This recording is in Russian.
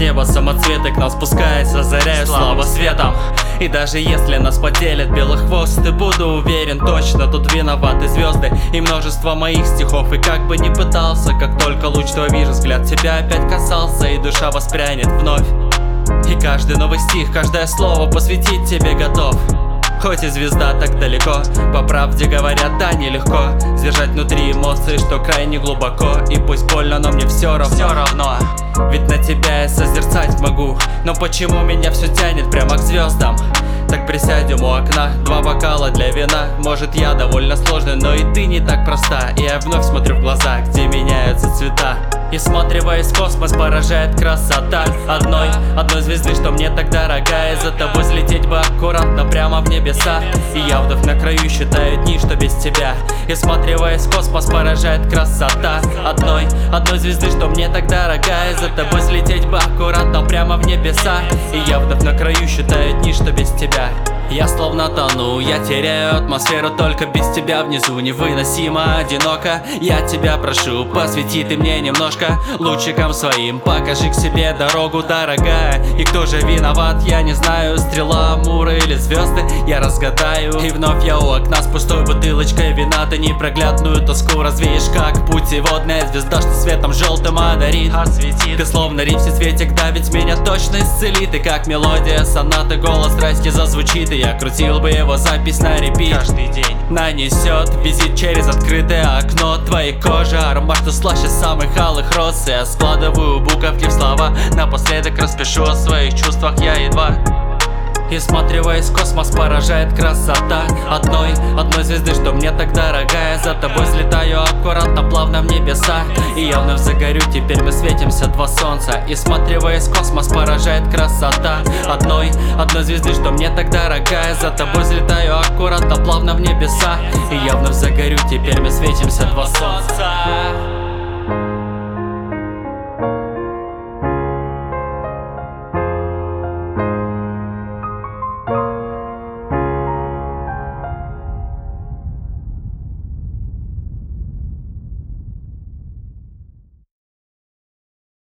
неба самоцветы к нам спускается, заряя слабо светом. И даже если нас поделят белый хвост, ты буду уверен точно, тут виноваты звезды и множество моих стихов. И как бы ни пытался, как только луч твой вижу, взгляд тебя опять касался, и душа воспрянет вновь. И каждый новый стих, каждое слово посвятить тебе готов. Хоть и звезда так далеко, по правде говоря, да, нелегко сдержать внутри эмоции, что крайне глубоко. И пусть больно, но мне все равно. Ведь на тебя я созерцать могу. Но почему меня все тянет прямо к звездам? Так присядем у окна, 2 бокала для вина. Может, я довольно сложный, но и ты не так проста. И я вновь смотрю в глаза, где меняются цвета. И всматриваясь в космос, поражает красота одной звезды, что мне так дорогая. За тобой взлететь бы аккуратно прямо в небеса. И я вдох на краю считаю дни, что без тебя. И всматриваясь в космос, поражает красота одной звезды, что мне так дорогая. За тобой взлететь бы аккуратно прямо в небеса. И я вдох на краю считаю дни, что без тебя. Я словно тону, я теряю атмосферу, только без тебя внизу невыносимо одиноко. Я тебя прошу, посвяти ты мне немножко лучиком своим, покажи к себе дорогу, дорогая. И кто же виноват, я не знаю, стрела, Амура или звезды, я разгадаю. И вновь я у окна с пустой бутылочкой вина. Ты непроглядную тоску развеешь, как путеводная звезда, что светом желтым одарит, осветит. Ты словно риф всесветик, да ведь меня точно исцелит. И как мелодия сонаты, голос страсти зазвучит. И я крутил бы его запись на репит каждый день. Нанесет визит через открытое окно твоей кожи, аромат, что слаще самых алых роз. Я складываю буковки в слова, напоследок распишу о своих чувствах я едва. И всматриваясь в космос, поражает красота одной звезды, что мне так дорогая. За тобой взлетаю аккуратно, плавно в небеса. И я вновь загорю, теперь мы светимся, 2 солнца. И всматриваясь в космос, поражает красота одной звезды, что мне так дорогая. За тобой взлетаю аккуратно, плавно в небеса. И я вновь загорю, теперь мы светимся, 2 солнца.